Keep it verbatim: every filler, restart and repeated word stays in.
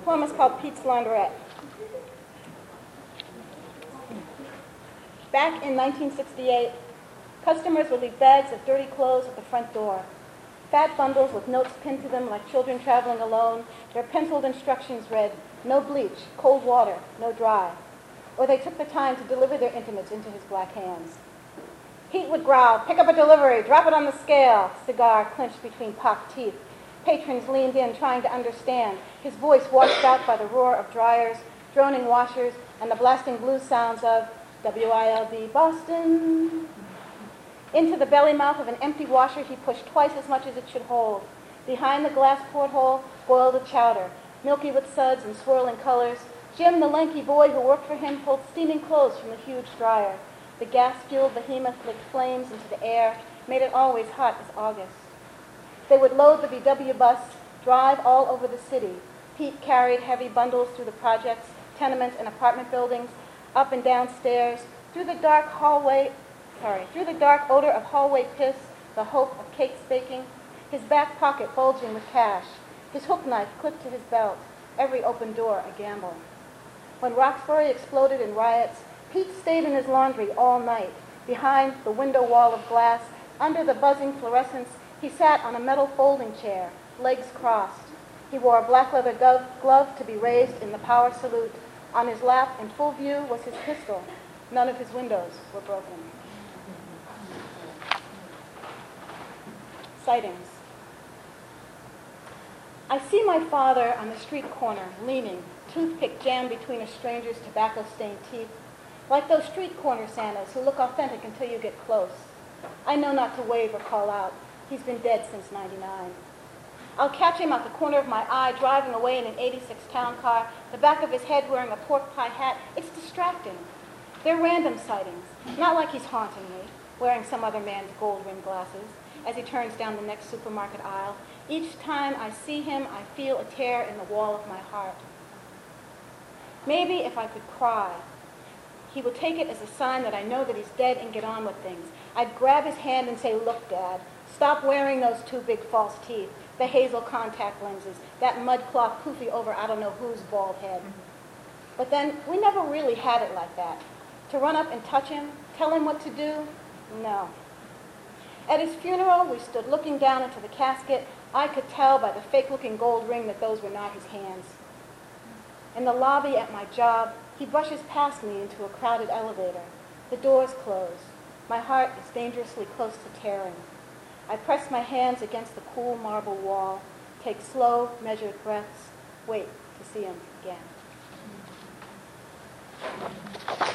poem is called Pete's Laundrette. Back in nineteen sixty-eight, customers would leave bags of dirty clothes at the front door. Fat bundles with notes pinned to them like children traveling alone. Their penciled instructions read, no bleach, cold water, no dry. Or they took the time to deliver their intimates into his black hands. Pete would growl, pick up a delivery, drop it on the scale, cigar clenched between pocked teeth. Patrons leaned in trying to understand, his voice washed out by the roar of dryers, droning washers, and the blasting blues sounds of W I L D Boston. Into the belly mouth of an empty washer he pushed twice as much as it should hold. Behind the glass porthole boiled a chowder, milky with suds and swirling colors. Jim, the lanky boy who worked for him, pulled steaming clothes from the huge dryer. The gas-fueled behemoth licked flames into the air, made it always hot as August. They would load the V W bus, drive all over the city. Pete carried heavy bundles through the projects, tenements, and apartment buildings, up and down stairs, through the dark hallway, sorry, through the dark odor of hallway piss, the hope of cakes baking, his back pocket bulging with cash, his hook knife clipped to his belt, every open door a gamble. When Roxbury exploded in riots, Pete stayed in his laundry all night. Behind the window wall of glass, under the buzzing fluorescence, he sat on a metal folding chair, legs crossed. He wore a black leather glove, glove to be raised in the power salute. On his lap, in full view, was his pistol. None of his windows were broken. Sightings. I see my father on the street corner, leaning, toothpick jammed between a stranger's tobacco-stained teeth, like those street corner Santas who look authentic until you get close. I know not to wave or call out. He's been dead since ninety-nine. I'll catch him at the corner of my eye, driving away in an eighty-six town car, the back of his head wearing a pork pie hat. It's distracting. They're random sightings, not like he's haunting me, wearing some other man's gold-rimmed glasses, as he turns down the next supermarket aisle. Each time I see him, I feel a tear in the wall of my heart. Maybe if I could cry, he would take it as a sign that I know that he's dead and get on with things. I'd grab his hand and say, look, Dad, stop wearing those two big false teeth, the hazel contact lenses, that mud cloth poofy over I don't know whose bald head. But then we never really had it like that. To run up and touch him, tell him what to do, no. At his funeral, we stood looking down into the casket. I could tell by the fake-looking gold ring that those were not his hands. In the lobby at my job, he brushes past me into a crowded elevator. The doors close. My heart is dangerously close to tearing. I press my hands against the cool marble wall, take slow, measured breaths, wait to see him again.